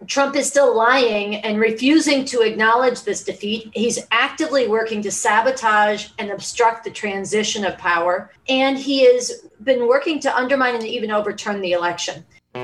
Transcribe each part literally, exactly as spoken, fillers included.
Trump is still lying and refusing to acknowledge this defeat. He's actively working to sabotage and obstruct the transition of power. And he has been working to undermine and even overturn the election.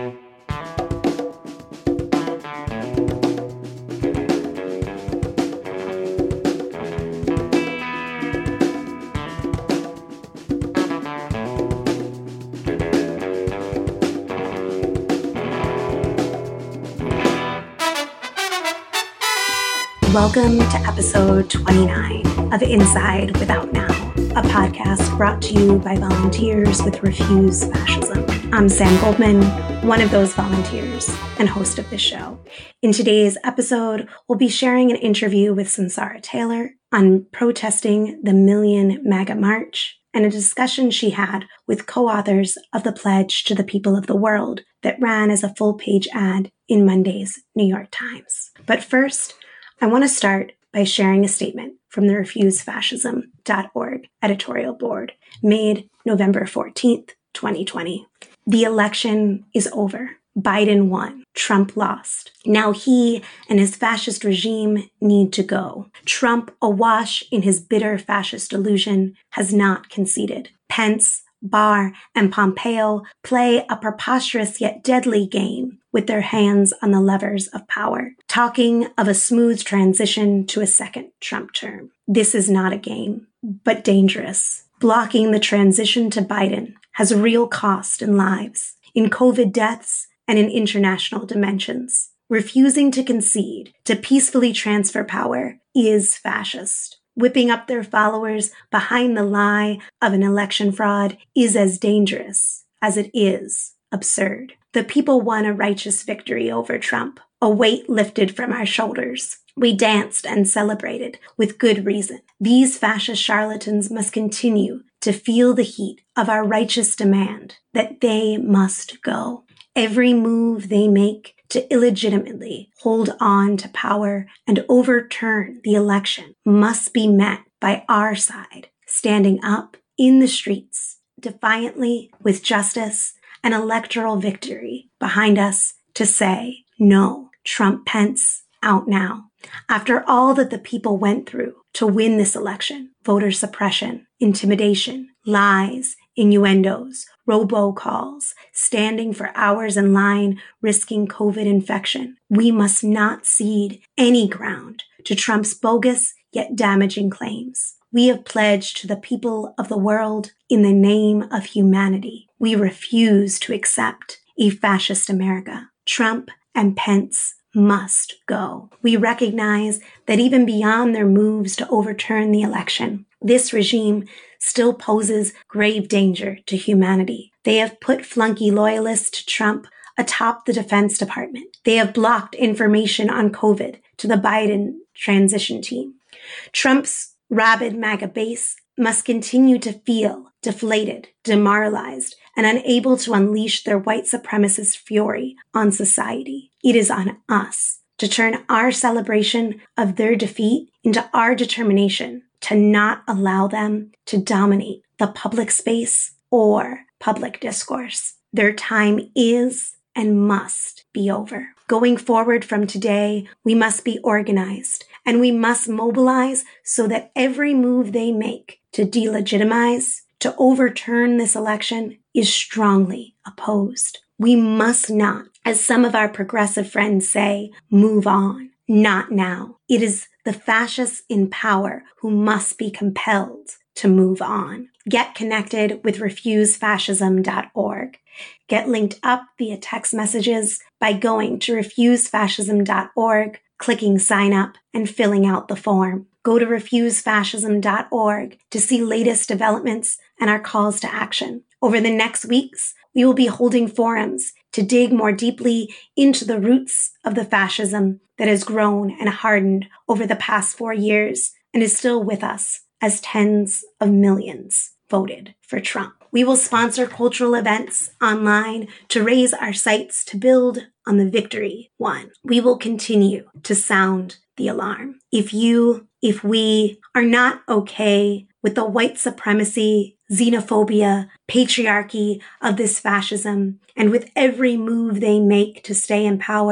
Welcome to episode twenty-nine of Inside Without Now, a podcast brought to you by volunteers with Refuse Fascism. I'm Sam Goldman, one of those volunteers and host of this show. In today's episode, we'll be sharing an interview with Sunsara Taylor on protesting the Million MAGA March and a discussion she had with co-authors of the Pledge to the People of the World that ran as a full-page ad in Monday's New York Times. But first, I want to start by sharing a statement from the refuse fascism dot org editorial board made November fourteenth, twenty twenty. The election is over. Biden won. Trump lost. Now he and his fascist regime need to go. Trump, awash in his bitter fascist delusion, has not conceded. Pence, Barr, and Pompeo play a preposterous yet deadly game with their hands on the levers of power, talking of a smooth transition to a second Trump term. This is not a game, but dangerous. Blocking the transition to Biden has real cost in lives, in COVID deaths, and in international dimensions. Refusing to concede, to peacefully transfer power, is fascist. Whipping up their followers behind the lie of an election fraud is as dangerous as it is absurd. The people won a righteous victory over Trump, a weight lifted from our shoulders. We danced and celebrated with good reason. These fascist charlatans must continue to feel the heat of our righteous demand that they must go. Every move they make to illegitimately hold on to power and overturn the election must be met by our side, standing up in the streets, defiantly with justice and electoral victory behind us to say, no, Trump Pence out now. After all that the people went through to win this election, voter suppression, intimidation, lies, innuendos, robocalls, standing for hours in line, risking COVID infection, we must not cede any ground to Trump's bogus yet damaging claims. We have pledged to the people of the world in the name of humanity. We refuse to accept a fascist America. Trump and Pence must go. We recognize that even beyond their moves to overturn the election, this regime still poses grave danger to humanity. They have put flunky loyalists to Trump atop the Defense Department. They have blocked information on COVID to the Biden transition team. Trump's rabid MAGA base must continue to feel deflated, demoralized, and unable to unleash their white supremacist fury on society. It is on us to turn our celebration of their defeat into our determination to not allow them to dominate the public space or public discourse. Their time is and must be over. Going forward from today, we must be organized and we must mobilize so that every move they make to delegitimize, to overturn this election is strongly opposed. We must not, as some of our progressive friends say, move on. Not now. It is the fascists in power who must be compelled to move on. Get connected with refuse fascism dot org. Get linked up via text messages by going to refuse fascism dot org, clicking sign up, and filling out the form. Go to refuse fascism dot org to see latest developments and our calls to action. Over the next weeks, we will be holding forums to dig more deeply into the roots of the fascism that has grown and hardened over the past four years and is still with us as tens of millions voted for Trump. We will sponsor cultural events online to raise our sights to build on the victory won. We will continue to sound the alarm. If you, if we are not okay with the white supremacy, xenophobia, patriarchy of this fascism, and with every move they make to stay in power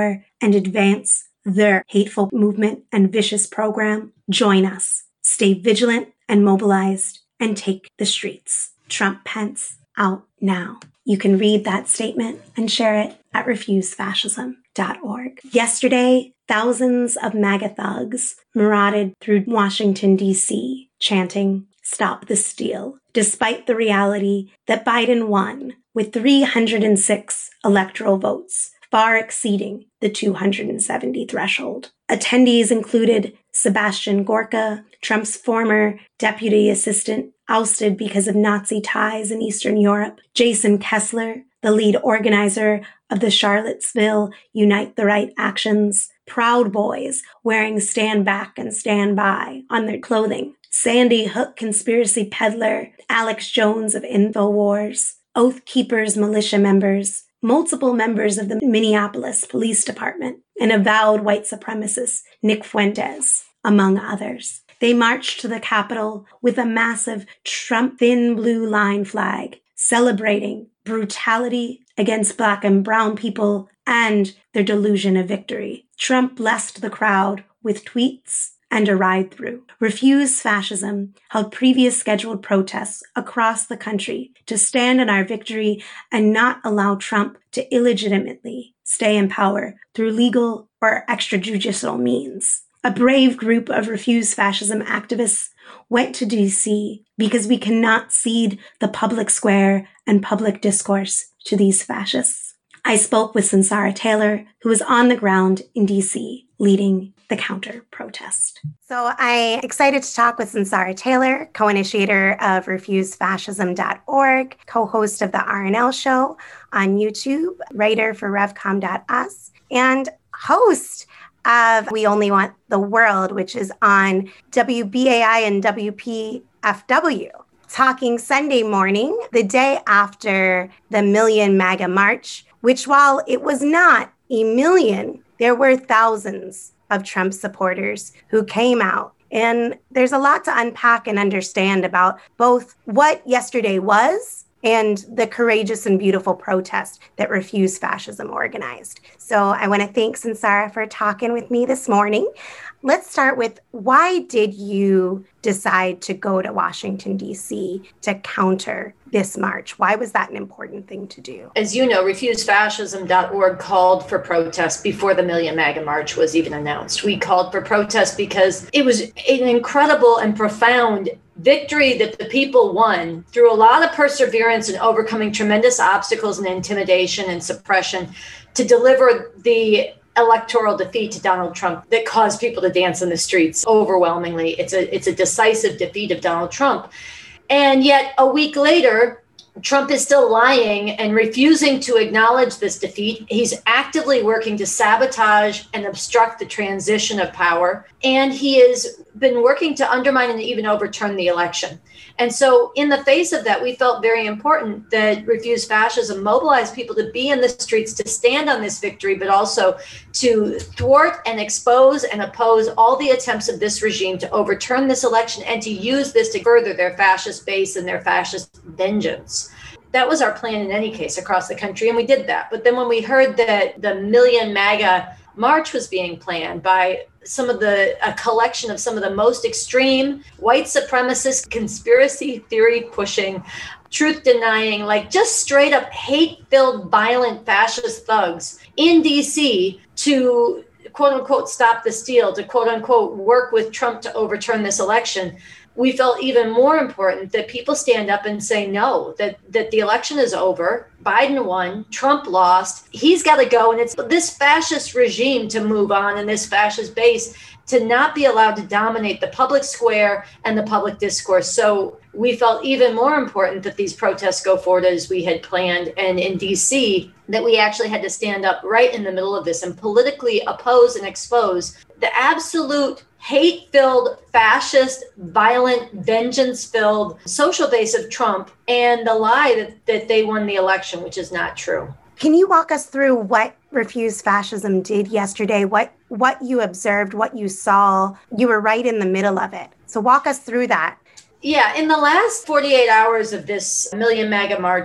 and advance their hateful movement and vicious program, join us. Stay vigilant and mobilized and take the streets. Trump Pence out now. You can read that statement and share it at refuse fascism dot org. Yesterday, thousands of MAGA thugs marauded through Washington, D C, chanting, "Stop the Steal," despite the reality that Biden won with three hundred six electoral votes, far exceeding the two hundred seventy threshold. Attendees included Sebastian Gorka, Trump's former deputy assistant, ousted because of Nazi ties in Eastern Europe, Jason Kessler, the lead organizer of the Charlottesville Unite the Right actions, Proud Boys wearing Stand Back and Stand By on their clothing, Sandy Hook conspiracy peddler, Alex Jones of InfoWars, Oath Keepers militia members, multiple members of the Minneapolis Police Department, and avowed white supremacist Nick Fuentes, among others. They marched to the Capitol with a massive Trump thin blue line flag, celebrating brutality against Black and brown people and their delusion of victory. Trump blessed the crowd with tweets and a ride-through. Refuse Fascism held previous scheduled protests across the country to stand in our victory and not allow Trump to illegitimately stay in power through legal or extrajudicial means. A brave group of Refuse Fascism activists went to D C because we cannot cede the public square and public discourse to these fascists. I spoke with Sunsara Taylor, who was on the ground in D C leading the counter protest. So I'm excited to talk with Sunsara Taylor, co-initiator of refuse fascism dot org, co-host of the R N L show on YouTube, writer for revcom dot us, and host of We Only Want the World, which is on W B A I and W P F W. Talking Sunday morning, the day after the Million MAGA March, which while it was not a million, there were thousands of Trump supporters who came out. And there's a lot to unpack and understand about both what yesterday was and the courageous and beautiful protest that Refuse Fascism organized. So I want to thank Sunsara for talking with me this morning. Let's start with, why did you decide to go to Washington, D C to counter this march? Why was that an important thing to do? As you know, refuse fascism dot org called for protest before the Million MAGA March was even announced. We called for protest because it was an incredible and profound victory that the people won through a lot of perseverance and overcoming tremendous obstacles and intimidation and suppression to deliver the electoral defeat to Donald Trump that caused people to dance in the streets overwhelmingly. It's a it's a decisive defeat of Donald Trump. And yet a week later, Trump is still lying and refusing to acknowledge this defeat. He's actively working to sabotage and obstruct the transition of power. And he has been working to undermine and even overturn the election. And so in the face of that, we felt very important that Refuse Fascism mobilized people to be in the streets, to stand on this victory, but also to thwart and expose and oppose all the attempts of this regime to overturn this election and to use this to further their fascist base and their fascist vengeance. That was our plan in any case across the country, and we did that. But then when we heard that the Million MAGA March was being planned by some of the, a collection of some of the most extreme white supremacist, conspiracy theory pushing, truth denying, like just straight up hate-filled, violent fascist thugs in D C to quote unquote stop the steal, to quote unquote work with Trump to overturn this election, we felt even more important that people stand up and say no, that, that the election is over. Biden won, Trump lost, he's got to go. And it's this fascist regime to move on, and this fascist base to not be allowed to dominate the public square and the public discourse. So we felt even more important that these protests go forward as we had planned. And in D C, that we actually had to stand up right in the middle of this and politically oppose and expose the absolute hate-filled, fascist, violent, vengeance-filled social base of Trump and the lie that, that they won the election, which is not true. Can you walk us through what Refuse Fascism did yesterday, what what you observed, what you saw? You were right in the middle of it. So walk us through that. Yeah, in the last forty-eight hours of this Million MAGA March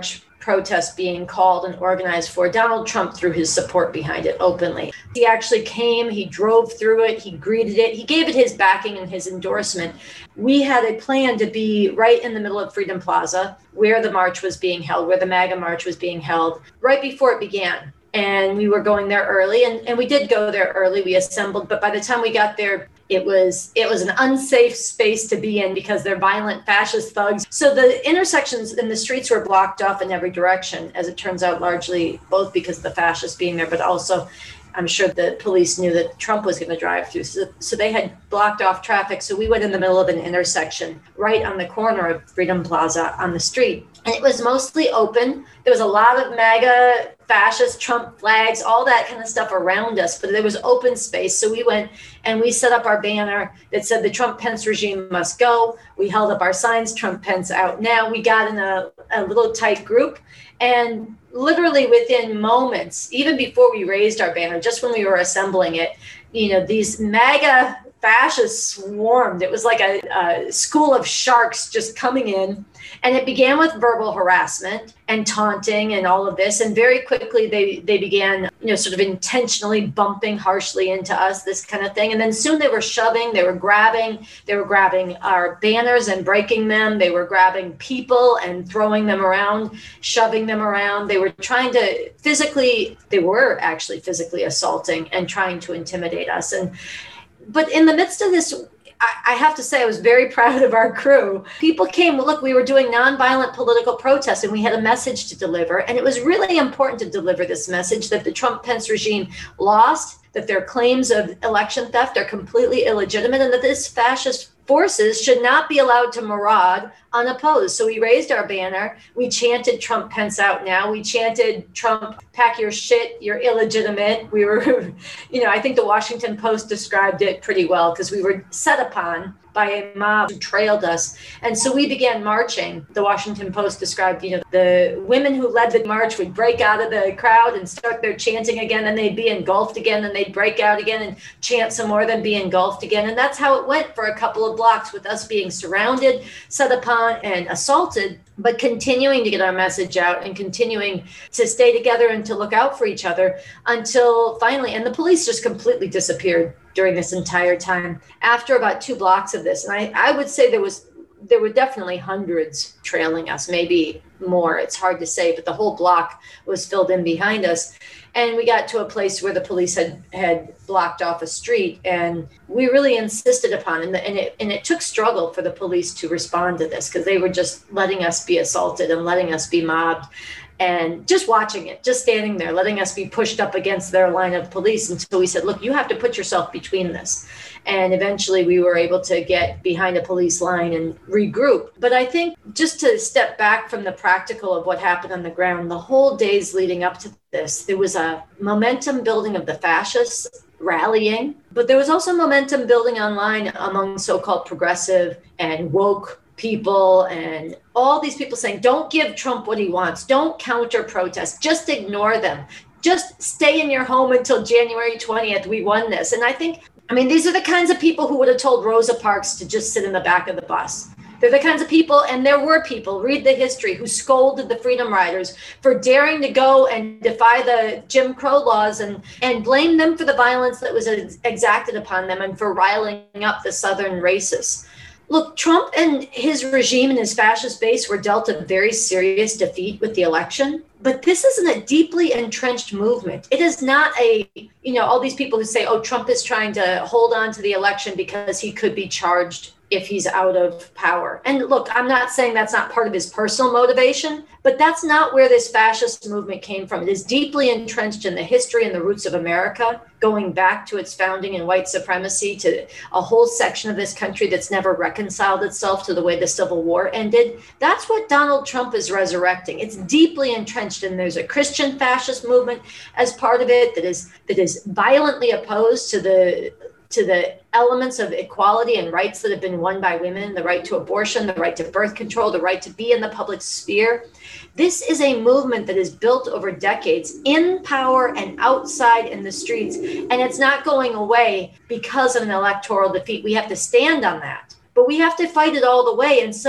protest being called and organized for, Donald Trump threw his support behind it openly. He actually came, he drove through it, he greeted it, he gave it his backing and his endorsement. We had a plan to be right in the middle of Freedom Plaza, where the march was being held, where the MAGA march was being held, right before it began. And we were going there early, and, and we did go there early. We assembled, but by the time we got there, it was it was an unsafe space to be in because they're violent fascist thugs. So the intersections and the streets were blocked off in every direction, as it turns out, largely both because of the fascists being there, but also I'm sure the police knew that Trump was going to drive through. So, so they had blocked off traffic. So we went in the middle of an intersection right on the corner of Freedom Plaza on the street. And it was mostly open. There was a lot of MAGA, fascist, Trump flags, all that kind of stuff around us, but there was open space. So we went and we set up our banner that said the Trump-Pence regime must go. We held up our signs, Trump-Pence out now. We got in a, a little tight group, and literally within moments, even before we raised our banner, just when we were assembling it, you know, these MAGA fascists swarmed. It was like a, a school of sharks just coming in. And it began with verbal harassment and taunting and all of this. And very quickly they, they began, you know, sort of intentionally bumping harshly into us, this kind of thing. And then soon they were shoving, they were grabbing, they were grabbing our banners and breaking them. They were grabbing people and throwing them around, shoving them around. They were trying to physically, they were actually physically assaulting and trying to intimidate us. And but in the midst of this, I have to say I was very proud of our crew. People came, look, we were doing nonviolent political protests and we had a message to deliver. And it was really important to deliver this message that the Trump-Pence regime lost, that their claims of election theft are completely illegitimate, and that this fascist forces should not be allowed to maraud unopposed. So we raised our banner. We chanted Trump Pence out now. We chanted Trump, pack your shit, you're illegitimate. We were, you know, I think the Washington Post described it pretty well because we were set upon by a mob who trailed us. And so we began marching. The Washington Post described, you know, the women who led the march would break out of the crowd and start their chanting again, and they'd be engulfed again, and they'd break out again and chant some more, then be engulfed again. And that's how it went for a couple of blocks, with us being surrounded, set upon, and assaulted, but continuing to get our message out and continuing to stay together and to look out for each other until finally, and the police just completely disappeared during this entire time. After about two blocks of this, and I, I would say there was there were definitely hundreds trailing us, maybe more. It's hard to say, but the whole block was filled in behind us. And we got to a place where the police had, had blocked off a street, and we really insisted upon, and, and it and it took struggle for the police to respond to this, because they were just letting us be assaulted and letting us be mobbed, and just watching it, just standing there, letting us be pushed up against their line of police until we said, look, you have to put yourself between this. And eventually we were able to get behind a police line and regroup. But I think just to step back from the practical of what happened on the ground, the whole days leading up to this, there was a momentum building of the fascists rallying, but there was also momentum building online among so-called progressive and woke people, and all these people saying, don't give Trump what he wants, don't counter protest, just ignore them, just stay in your home until January twentieth, we won this. And I think, I mean, these are the kinds of people who would have told Rosa Parks to just sit in the back of the bus. They're the kinds of people, and there were people, read the history, who scolded the Freedom Riders for daring to go and defy the Jim Crow laws and, and blame them for the violence that was exacted upon them and for riling up the Southern racists. Look, Trump and his regime and his fascist base were dealt a very serious defeat with the election. But this isn't a deeply entrenched movement. It is not a, you know, all these people who say, oh, Trump is trying to hold on to the election because he could be charged if he's out of power. And look, I'm not saying that's not part of his personal motivation, but that's not where this fascist movement came from. It is deeply entrenched in the history and the roots of America, going back to its founding in white supremacy, to a whole section of this country that's never reconciled itself to the way the Civil War ended. That's what Donald Trump is resurrecting. It's deeply entrenched, and there's a Christian fascist movement as part of it that is that is violently opposed to the to the elements of equality and rights that have been won by women, the right to abortion, the right to birth control, the right to be in the public sphere. This is a movement that is built over decades in power and outside in the streets, and it's not going away because of an electoral defeat. We have to stand on that, but we have to fight it all the way. And so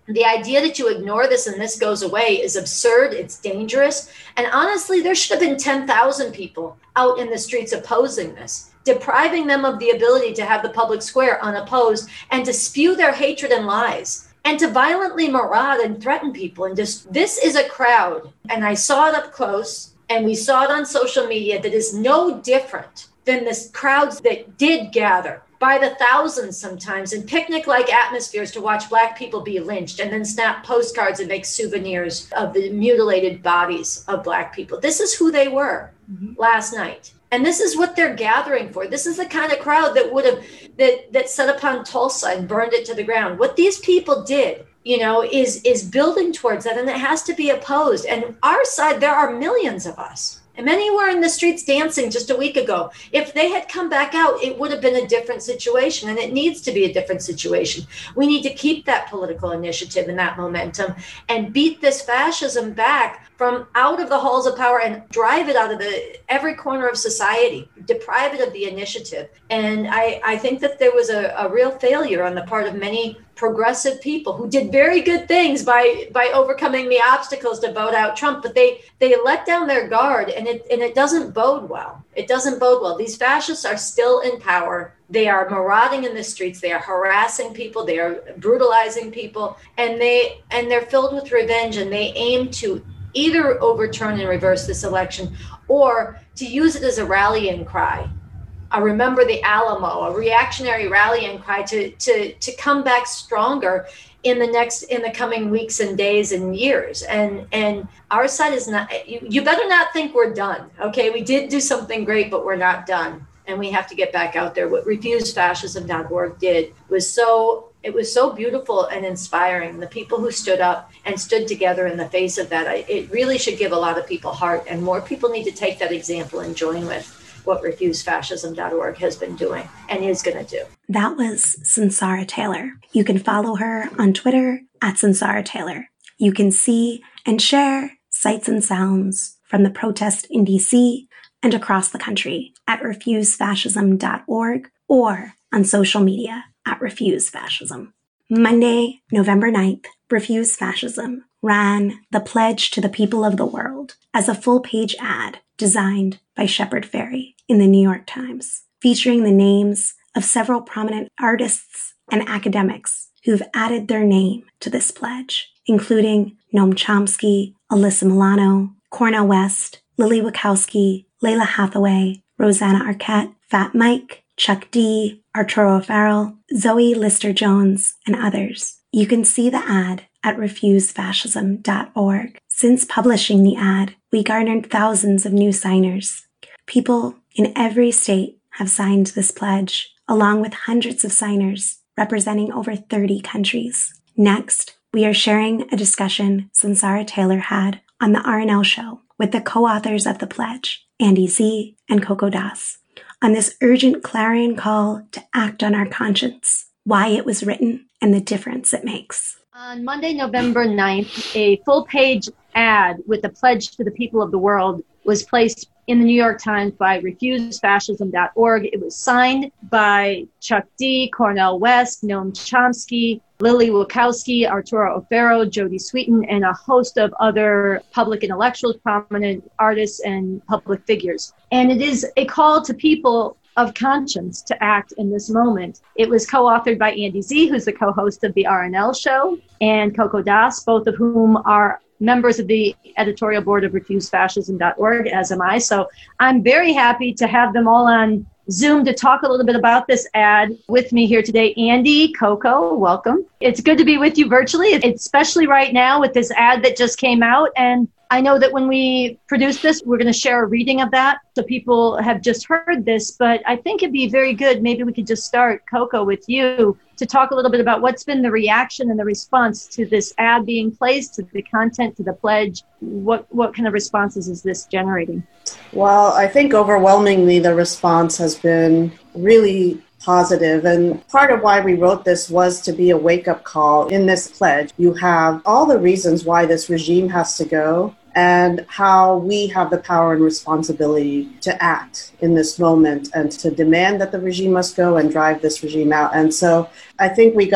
The idea that you ignore this and this goes away is absurd. It's dangerous. And honestly, there should have been ten thousand people out in the streets opposing this, depriving them of the ability to have the public square unopposed and to spew their hatred and lies and to violently maraud and threaten people. And just, this is a crowd. And I saw it up close and we saw it on social media that is no different than the crowds that did gather by the thousands sometimes in picnic-like atmospheres to watch Black people be lynched and then snap postcards and make souvenirs of the mutilated bodies of Black people. This is who they were mm-hmm. last night. And this is what they're gathering for. This is the kind of crowd that would have, that, that set upon Tulsa and burned it to the ground. What these people did, you know, is, is building towards that, and it has to be opposed. And our side, there are millions of us. And many were in the streets dancing just a week ago. If they had come back out, it would have been a different situation, and it needs to be a different situation. We need to keep that political initiative and that momentum and beat this fascism back from out of the halls of power and drive it out of the every corner of society, deprive it of the initiative. And I, I think that there was a, a real failure on the part of many progressive people who did very good things by by overcoming the obstacles to vote out Trump, but they they let down their guard, and it and it doesn't bode well. It doesn't bode well. These fascists are still in power. They are marauding in the streets. They are harassing people. They are brutalizing people, and they and they're filled with revenge, and they aim to either overturn and reverse this election or to use it as a rallying cry. I remember the Alamo, a reactionary rallying cry to to to come back stronger in the next in the coming weeks and days and years. And and our side is not. You, you better not think we're done. Okay, we did do something great, but we're not done, and we have to get back out there. What refuse fascism dot org did was so. It was so beautiful and inspiring. The people who stood up and stood together in the face of that, I, it really should give a lot of people heart, and more people need to take that example and join with what refuse fascism dot org has been doing and is going to do. That was Sunsara Taylor. You can follow her on Twitter at Sunsara Taylor. You can see and share sights and sounds from the protest in D C and across the country at refuse fascism dot org or on social media at Refuse Fascism. Monday, November ninth, Refuse Fascism ran the Pledge to the People of the World as a full-page ad designed by Shepard Fairey in the New York Times, featuring the names of several prominent artists and academics who've added their name to this pledge, including Noam Chomsky, Alyssa Milano, Cornel West, Lily Wachowski, Layla Hathaway, Rosanna Arquette, Fat Mike, Chuck D, Arturo Farrell, Zoe Lister-Jones, and others. You can see the ad at refuse fascism dot org. Since publishing the ad, we garnered thousands of new signers. People in every state have signed this pledge, along with hundreds of signers representing over thirty countries. Next, we are sharing a discussion Sunsara Taylor had on the R N L show with the co-authors of the pledge, Andy Z and Coco Das, on this urgent clarion call to act on our conscience, why it was written, and the difference it makes. On Monday, November ninth, a full-page ad with the Pledge to the People of the World was placed in the New York Times by refuse fascism dot org. It was signed by Chuck D, Cornel West, Noam Chomsky, Lily Wachowski, Arturo O'Farrell, Jodie Sweetin, and a host of other public intellectuals, prominent artists, and public figures. And it is a call to people of conscience to act in this moment. It was co-authored by Andy Z, who's the co-host of the R N L show, and Coco Das, both of whom are members of the editorial board of refuse fascism dot org, as am I. So I'm very happy to have them all on Zoom to talk a little bit about this ad with me here today. Andy, Coco, welcome. It's good to be with you virtually, especially right now with this ad that just came out. And I know that when we produce this, we're going to share a reading of that. So people have just heard this, but I think it'd be very good. Maybe we could just start, Coco, with you to talk a little bit about what's been the reaction and the response to this ad being placed, to the content, to the pledge. What, what kind of responses is this generating? Well, I think overwhelmingly the response has been really positive. And part of why we wrote this was to be a wake-up call. In this pledge, you have all the reasons why this regime has to go and how we have the power and responsibility to act in this moment and to demand that the regime must go and drive this regime out. And so I think we got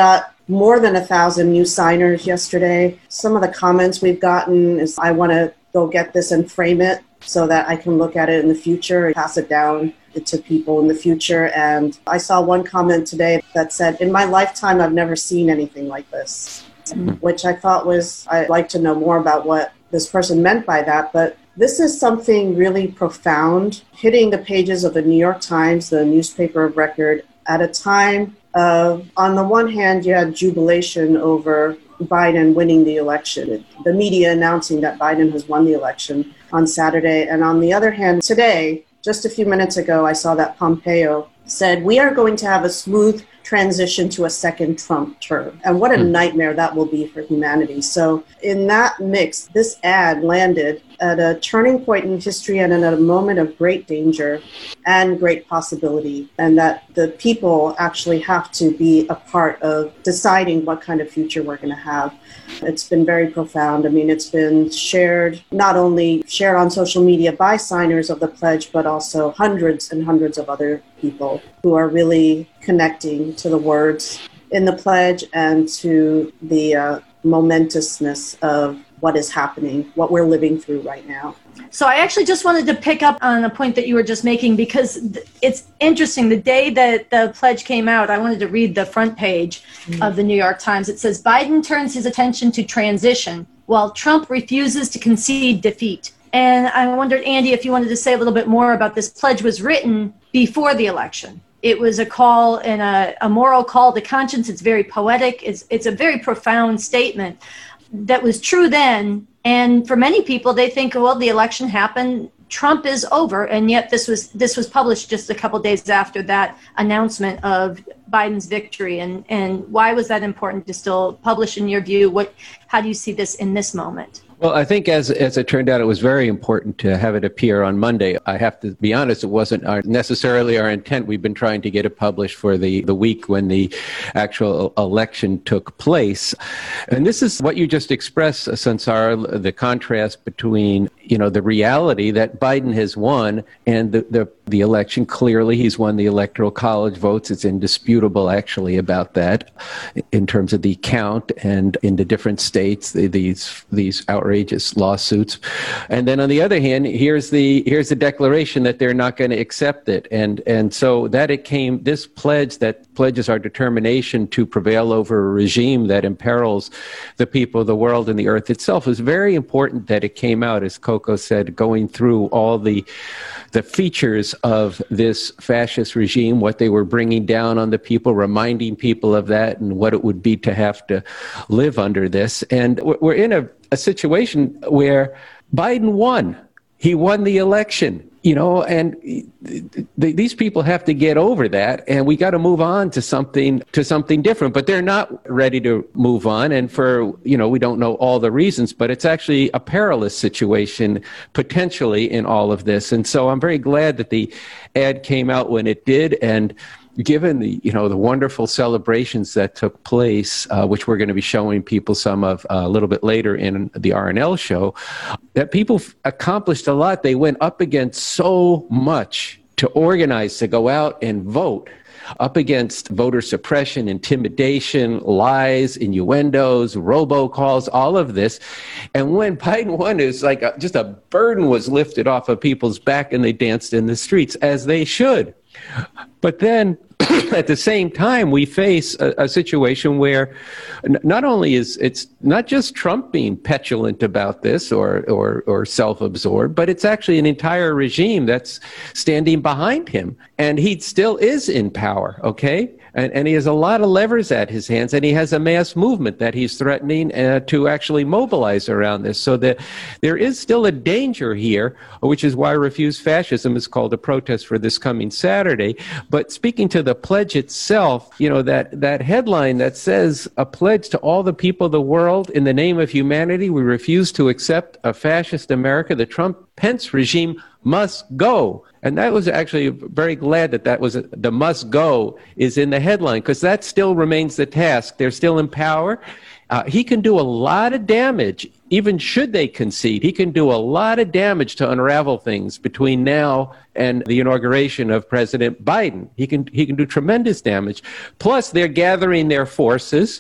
more than a thousand new signers yesterday. Some of the comments we've gotten is, I want to go get this and frame it so that I can look at it in the future and pass it down to people in the future. And I saw one comment today that said, in my lifetime, I've never seen anything like this, mm-hmm. which I thought was, I'd like to know more about what this person meant by that. But this is something really profound, hitting the pages of the New York Times, the newspaper of record, at a time of, on the one hand, you had jubilation over Biden winning the election, the media announcing that Biden has won the election on Saturday. And on the other hand, today, just a few minutes ago, I saw that Pompeo said, we are going to have a smooth transition to a second Trump term. And what a mm. nightmare that will be for humanity. So in that mix, this ad landed at a turning point in history and at a moment of great danger and great possibility, and that the people actually have to be a part of deciding what kind of future we're going to have. It's been very profound. I mean, it's been shared, not only shared on social media by signers of the pledge, but also hundreds and hundreds of other people who are really connecting to the words in the pledge and to the uh, momentousness of what is happening, what we're living through right now. So I actually just wanted to pick up on a point that you were just making, because it's interesting. The day that the pledge came out, I wanted to read the front page mm-hmm. of the New York Times. It says, Biden turns his attention to transition while Trump refuses to concede defeat. And I wondered, Andy, if you wanted to say a little bit more about this. Pledge was written before the election. It was a call and a, a moral call to conscience. It's very poetic. It's, it's a very profound statement that was true then. And for many people, they think, well, the election happened, Trump is over. And yet this was this was published just a couple days after that announcement of Biden's victory. And, and why was that important to still publish, in your view? What, how do you see this in this moment? Well, I think as as it turned out, it was very important to have it appear on Monday. I have to be honest, it wasn't our, necessarily our intent. We've been trying to get it published for the, the week when the actual election took place. And this is what you just expressed, Sansara, the contrast between, you know, the reality that Biden has won and the, the, the election. Clearly, he's won the Electoral College votes. It's indisputable, actually, about that in terms of the count and in the different states, the, these these outrageous outrageous lawsuits. And then on the other hand, here's the here's the declaration that they're not going to accept it. And and so that it came, this pledge that pledges our determination to prevail over a regime that imperils the people of the world and the earth itself, is very important that it came out, as Coco said, going through all the the features of this fascist regime, what they were bringing down on the people, reminding people of that and what it would be to have to live under this. And we're in a, a situation where Biden won. He won the election, you know, and th- these people have to get over that, and we got to move on to something to something different. But they're not ready to move on, and for, you know, we don't know all the reasons, but it's actually a perilous situation potentially in all of this. And so I'm very glad that the ad came out when it did, and given the, you know, the wonderful celebrations that took place, uh, which we're going to be showing people some of uh, a little bit later in the R N L show, that people f- accomplished a lot. They went up against so much to organize, to go out and vote, up against voter suppression, intimidation, lies, innuendos, robocalls, all of this. And when Biden won, it was like a, just a burden was lifted off of people's back, and they danced in the streets, as they should. But then at the same time, we face a, a situation where n- not only is it's not just Trump being petulant about this or, or, or self-absorbed, but it's actually an entire regime that's standing behind him. And he still is in power, okay? And, and he has a lot of levers at his hands, and he has a mass movement that he's threatening uh, to actually mobilize around this. So that there is still a danger here, which is why Refuse Fascism is called a protest for this coming Saturday. But speaking to the pledge itself, you know, that, that headline that says, a pledge to all the people of the world in the name of humanity, we refuse to accept a fascist America. The Trump-Pence regime must go. And that was actually very glad that that was a, the must go is in the headline, because that still remains the task. They're still in power. Uh, he can do a lot of damage, even should they concede. He can do a lot of damage to unravel things between now and the inauguration of President Biden. He can he can do tremendous damage. Plus, they're gathering their forces.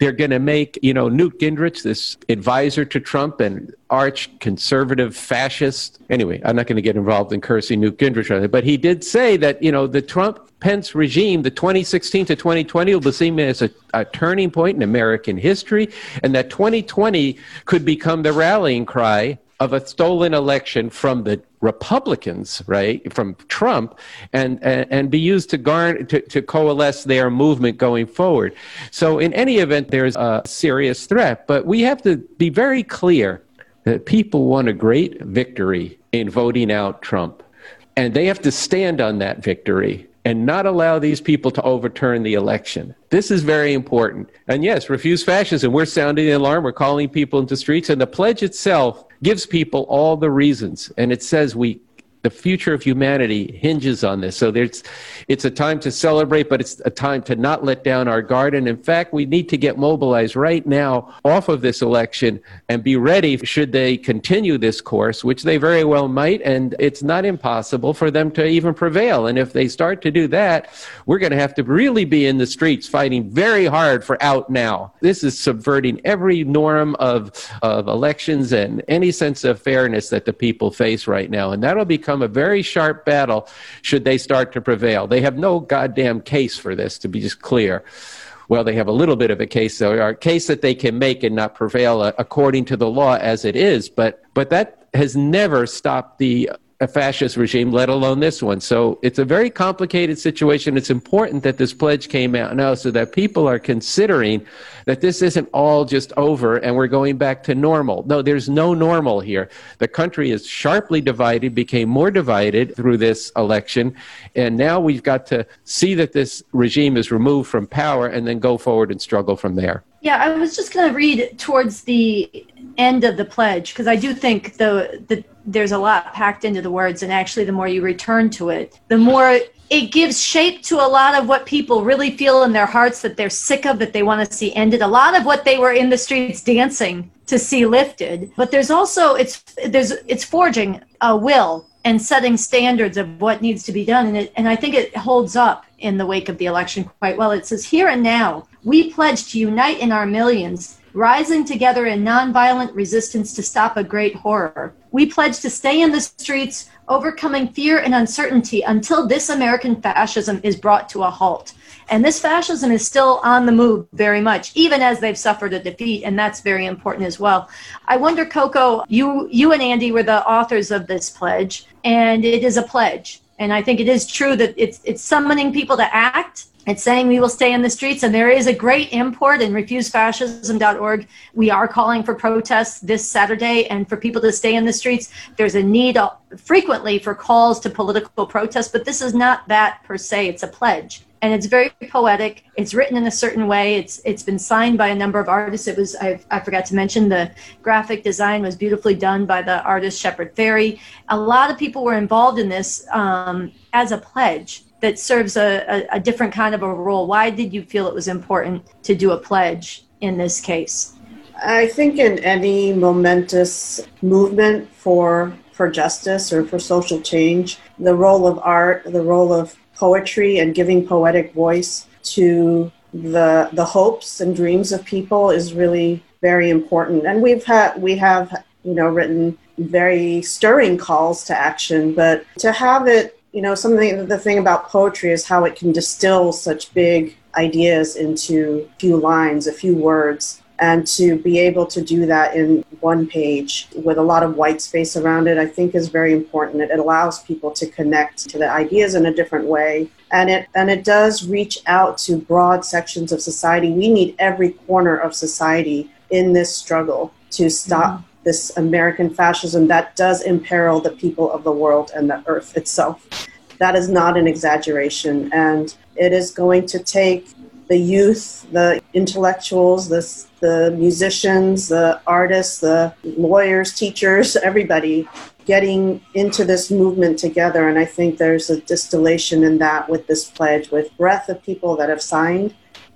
They're going to make, you know, Newt Gingrich, this advisor to Trump and arch conservative fascist. Anyway, I'm not going to get involved in cursing Newt Gingrich, but he did say that, you know, the Trump-Pence regime, the twenty sixteen to twenty twenty will be seen as a, a turning point in American history, and that twenty twenty could become the rallying cry of a stolen election from the Republicans, right, from Trump, and and, and be used to garner to, to coalesce their movement going forward. So in any event, there's a serious threat, but we have to be very clear that people won a great victory in voting out Trump, and they have to stand on that victory and not allow these people to overturn the election. This is very important. And yes, refuse fascism. We're sounding the alarm. We're calling people into streets. And the pledge itself gives people all the reasons. And it says we, the future of humanity hinges on this. So there's, it's a time to celebrate, but it's a time to not let down our guard. And in fact, we need to get mobilized right now off of this election and be ready should they continue this course, which they very well might. And it's not impossible for them to even prevail. And if they start to do that, we're going to have to really be in the streets fighting very hard for out now. This is subverting every norm of, of elections and any sense of fairness that the people face right now. And that'll become a very sharp battle should they start to prevail. They have no goddamn case for this, to be just clear. Well, they have a little bit of a case, though, a case that they can make and not prevail according to the law as it is. But but that has never stopped the a fascist regime, let alone this one. So it's a very complicated situation. It's important that this pledge came out now so that people are considering that this isn't all just over and we're going back to normal. No, there's no normal here. The country is sharply divided, became more divided through this election, and now we've got to see that this regime is removed from power and then go forward and struggle from there. Yeah, I was just going to read towards the end of the pledge, because I do think the, the there's a lot packed into the words, and actually the more you return to it, the more it gives shape to a lot of what people really feel in their hearts that they're sick of, that they want to see ended. A lot of what they were in the streets dancing to see lifted. But there's also, it's there's it's forging a will and setting standards of what needs to be done. And, it, and I think it holds up in the wake of the election quite well. It says, here and now, we pledge to unite in our millions, rising together in nonviolent resistance to stop a great horror. We pledge to stay in the streets, overcoming fear and uncertainty until this American fascism is brought to a halt. And this fascism is still on the move very much, even as they've suffered a defeat, and that's very important as well. I wonder, Coco, you, you and Andy were the authors of this pledge, and it is a pledge. And I think it is true that it's it's summoning people to act. It's saying we will stay in the streets, and there is a great import in refuse fascism dot org. We are calling for protests this Saturday and for people to stay in the streets. There's a need frequently for calls to political protest, but this is not that per se. It's a pledge. And it's very poetic. It's written in a certain way. It's it's been signed by a number of artists. It was I, I forgot to mention the graphic design was beautifully done by the artist Shepard Fairey. A lot of people were involved in this um, as a pledge that serves a, a, a different kind of a role. Why did you feel it was important to do a pledge in this case? I think in any momentous movement for for justice or for social change, the role of art, the role of poetry and giving poetic voice to the the hopes and dreams of people is really very important. And we've had we have you know written very stirring calls to action, but to have it, you know, something the thing about poetry is how it can distill such big ideas into a few lines, a few words. And to be able to do that in one page with a lot of white space around it, I think is very important. It allows people to connect to the ideas in a different way. And it and it does reach out to broad sections of society. We need every corner of society in this struggle to stop mm-hmm. this American fascism that does imperil the people of the world and the earth itself. That is not an exaggeration. And it is going to take the youth, the intellectuals, the, the musicians, the artists, the lawyers, teachers, everybody getting into this movement together. And I think there's a distillation in that with this pledge, with breadth of people that have signed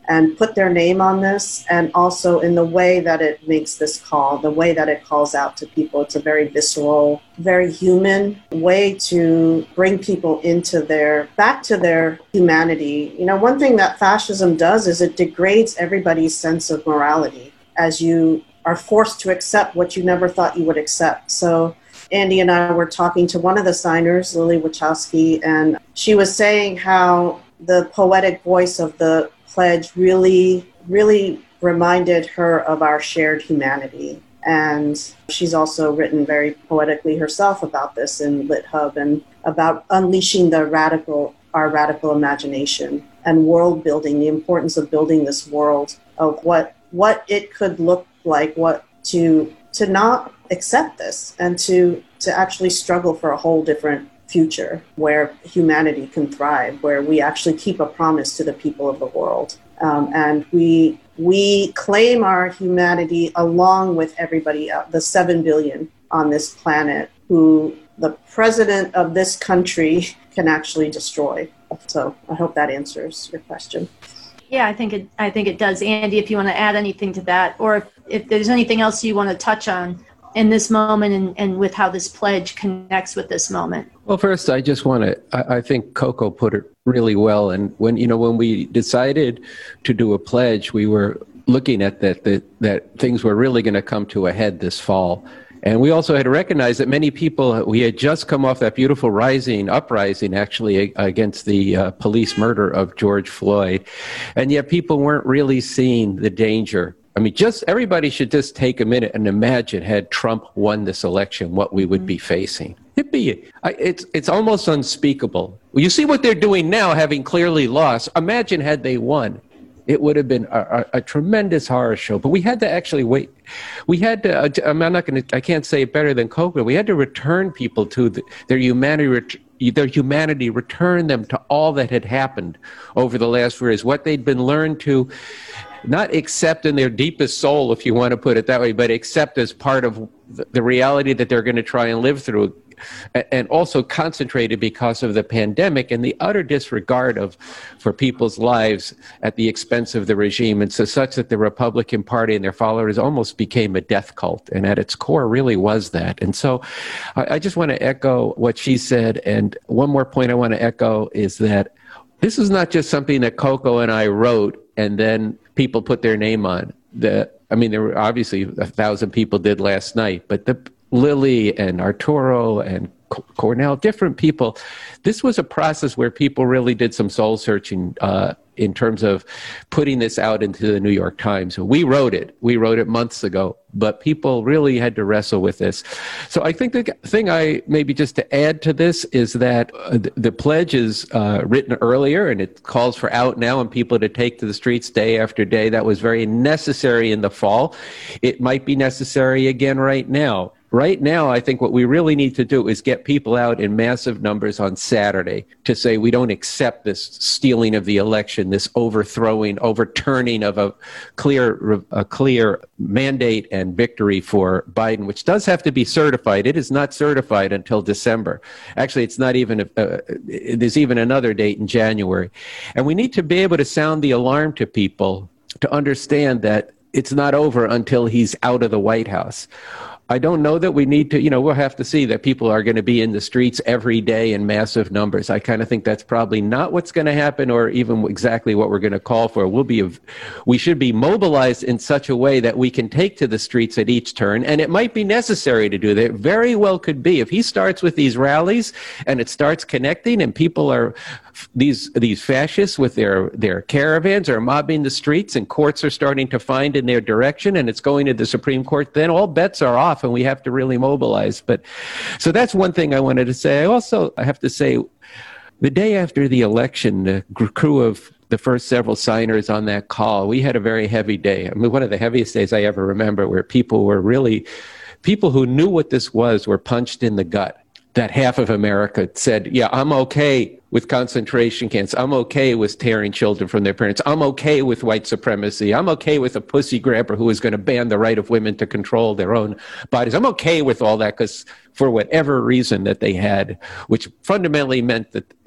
and put their name on this, and also in the way that it makes this call, the way that it calls out to people. It's a very visceral, very human way to bring people into their, back to their humanity. You know, one thing that fascism does is it degrades everybody's sense of morality as you are forced to accept what you never thought you would accept. So Andy and I were talking to one of the signers, Lily Wachowski, and she was saying how the poetic voice of the pledge really, really reminded her of our shared humanity. And she's also written very poetically herself about this in LitHub and about unleashing the radical, our radical imagination and world building, the importance of building this world of what what it could look like, what to to not accept this and to to actually struggle for a whole different future where humanity can thrive, where we actually keep a promise to the people of the world. Um, and we we claim our humanity along with everybody else, the seven billion on this planet, who the president of this country can actually destroy. So I hope that answers your question. Yeah, I think it. I think it does, Andy. If you want to add anything to that, or if, if there's anything else you want to touch on in this moment, and, and with how this pledge connects with this moment. Well, first, I just want to. I, I think Coco put it really well. And when you know when we decided to do a pledge, we were looking at that that that things were really going to come to a head this fall. And we also had to recognize that many people, we had just come off that beautiful rising, uprising actually against the uh, police murder of George Floyd. And yet people weren't really seeing the danger. I mean, just everybody should just take a minute and imagine had Trump won this election, what we would be facing. It'd be, it's, it's almost unspeakable. You see what they're doing now, having clearly lost. Imagine had they won. It would have been a, a, a tremendous horror show. But we had to actually wait. We had to, uh, I'm not going to, I can't say it better than Coco. We had to return people to the, their humanity, their humanity, return them to all that had happened over the last four years, what they'd been learned to not accept in their deepest soul, if you want to put it that way, but accept as part of the reality that they're going to try and live through. And also concentrated because of the pandemic and the utter disregard of for people's lives at the expense of the regime, and so such that the Republican Party and their followers almost became a death cult, and at its core really was that. And so I, I just want to echo what she said, and one more point I want to echo is that this is not just something that Coco and I wrote and then people put their name on. The, I mean, there were obviously a thousand people did last night, but the Lily and Arturo and Cornell, different people. This was a process where people really did some soul searching uh, in terms of putting this out into the New York Times. We wrote it. We wrote it months ago, but people really had to wrestle with this. So I think the thing I maybe just to add to this is that uh, the pledge is uh, written earlier, and it calls for out now and people to take to the streets day after day. That was very necessary in the fall. It might be necessary again right now. Right now, I think what we really need to do is get people out in massive numbers on Saturday to say we don't accept this stealing of the election, this overthrowing, overturning of a clear, a clear mandate and victory for Biden, which does have to be certified. It is not certified until December. Actually, it's not even, a, uh, there's even another date in January. And we need to be able to sound the alarm to people to understand that it's not over until he's out of the White House. I don't know that we need to, you know, we'll have to see that people are going to be in the streets every day in massive numbers. I kind of think that's probably not what's going to happen or even exactly what we're going to call for. We'll be, we should be mobilized in such a way that we can take to the streets at each turn. And it might be necessary to do that. It very well could be. If he starts with these rallies and it starts connecting and people are, these these fascists with their, their caravans are mobbing the streets and courts are starting to find in their direction and it's going to the Supreme Court, then all bets are off and we have to really mobilize. But so that's one thing I wanted to say. I also I have to say the day after the election, the crew of the first several signers on that call, we had a very heavy day. I mean, one of the heaviest days I ever remember where people were really, people who knew what this was were punched in the gut. That half of America said, yeah, I'm okay with concentration camps. I'm okay with tearing children from their parents. I'm okay with white supremacy. I'm okay with a pussy grabber who is going to ban the right of women to control their own bodies. I'm okay with all that because for whatever reason that they had, which fundamentally meant that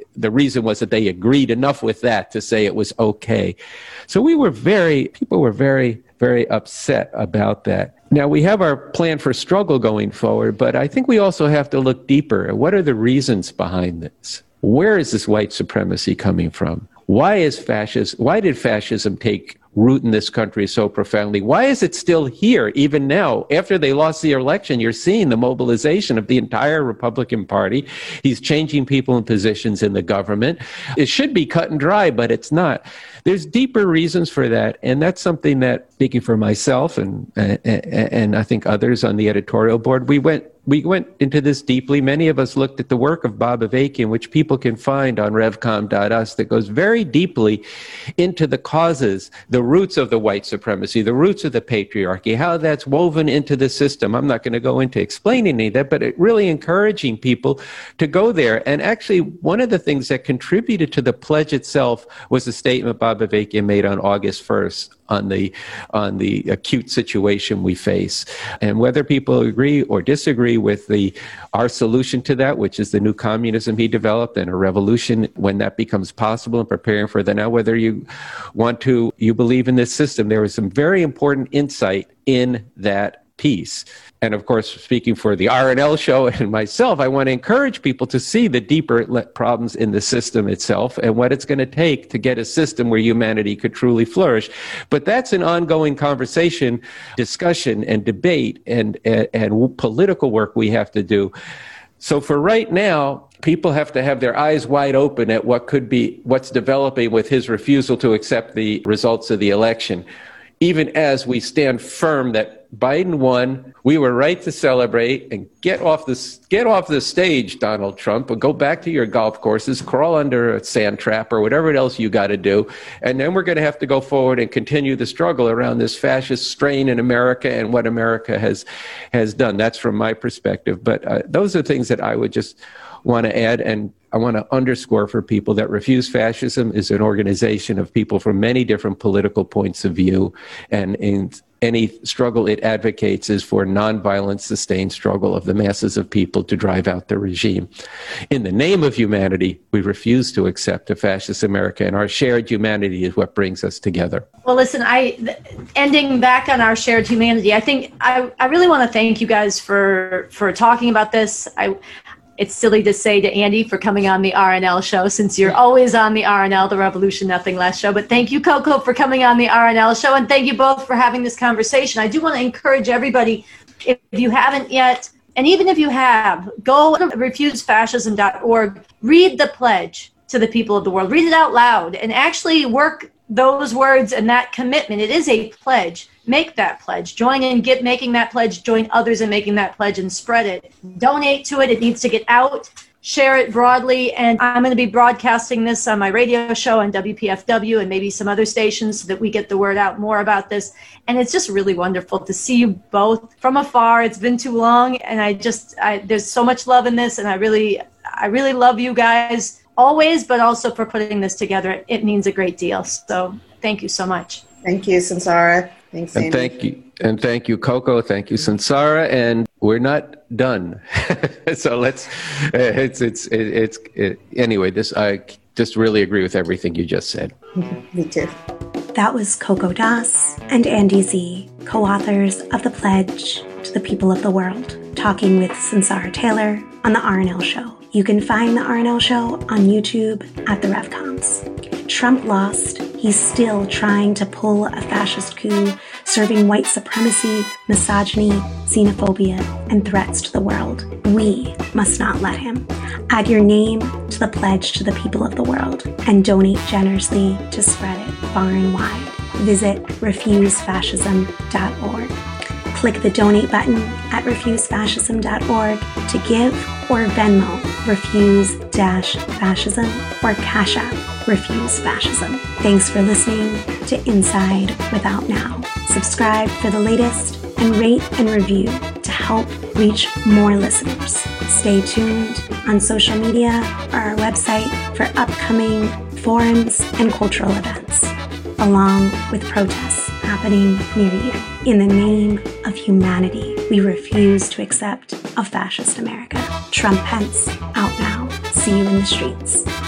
the reason was that they agreed enough with that to say it was okay. So we were very, people were very, very upset about that. Now, we have our plan for struggle going forward, but I think we also have to look deeper. What are the reasons behind this? Where is this white supremacy coming from? Why is fascism, why did fascism take root in this country so profoundly? Why is it still here even now? After they lost the election, you're seeing the mobilization of the entire Republican Party. He's changing people in positions in the government. It should be cut and dry, but it's not. There's deeper reasons for that, and that's something that, speaking for myself and and, and I think others on the editorial board, we went we went into this deeply. Many of us looked at the work of Bob Avakian, which people can find on revcom dot u s, that goes very deeply into the causes, the roots of the white supremacy, the roots of the patriarchy, how that's woven into the system. I'm not going to go into explaining any of that, but it really encouraging people to go there. And actually, one of the things that contributed to the pledge itself was a statement Bob Avakian made on August first on the on the acute situation we face. And whether people agree or disagree with the our solution to that, which is the new communism he developed and a revolution when that becomes possible and preparing for that now, whether you want to, you believe in this system, there was some very important insight in that piece. And of course, speaking for the R and L show and myself, I want to encourage people to see the deeper problems in the system itself and what it's going to take to get a system where humanity could truly flourish. But that's an ongoing conversation, discussion, and debate and, and, and political work we have to do. So for right now, people have to have their eyes wide open at what could be, what's developing with his refusal to accept the results of the election. Even as we stand firm that Biden won, we were right to celebrate and get off this, get off the stage, Donald Trump, and go back to your golf courses, crawl under a sand trap or whatever else you got to do. And then we're going to have to go forward and continue the struggle around this fascist strain in America and what America has, has done. That's from my perspective. But uh, those are things that I would just want to add. And I want to underscore for people that Refuse Fascism is an organization of people from many different political points of view. And in any struggle it advocates is for nonviolent, sustained struggle of the masses of people to drive out the regime. In the name of humanity, we refuse to accept a fascist America, and our shared humanity is what brings us together. Well, listen, I ending back on our shared humanity, I think I, I really want to thank you guys for, for talking about this. I It's silly to say to Andy for coming on the R and L show, since you're always on the R and L, the Revolution Nothing Less show. But thank you, Coco, for coming on the R and L show. And thank you both for having this conversation. I do want to encourage everybody, if you haven't yet, and even if you have, go to refuse fascism dot org, read the pledge to the people of the world, read it out loud, and actually work those words and that commitment. It is a pledge. Make that pledge. Join in, get making that pledge. Join others in making that pledge and spread it. Donate to it. It needs to get out. Share it broadly. And I'm going to be broadcasting this on my radio show on W P F W and maybe some other stations so that we get the word out more about this. And it's just really wonderful to see you both from afar. It's been too long, and I just I, there's so much love in this, and I really I really love you guys always, but also for putting this together. It means a great deal. So thank you so much. Thank you, Sansara. Thanks, Amy. And thank you. And thank you, Coco. Thank you, Sansara. And we're not done. So let's, it's, it's, it's, it, anyway, this, I just really agree with everything you just said. Me too. That was Coco Das and Andy Z, co-authors of The Pledge to the People of the World, talking with Sansara Taylor on the R and L show. You can find the R and L show on YouTube at the RevComs. Trump lost. He's still trying to pull a fascist coup, serving white supremacy, misogyny, xenophobia, and threats to the world. We must not let him. Add your name to the pledge to the people of the world and donate generously to spread it far and wide. Visit refuse fascism dot org. Click the donate button at refuse fascism dot org to give, or Venmo refuse fascism, or Cash App refuse fascism. Thanks for listening to Inside Without Now. Subscribe for the latest and rate and review to help reach more listeners. Stay tuned on social media or our website for upcoming forums and cultural events, along with protests happening near you. In the name of humanity, we refuse to accept a fascist America. Trump Pence, out now. See you in the streets.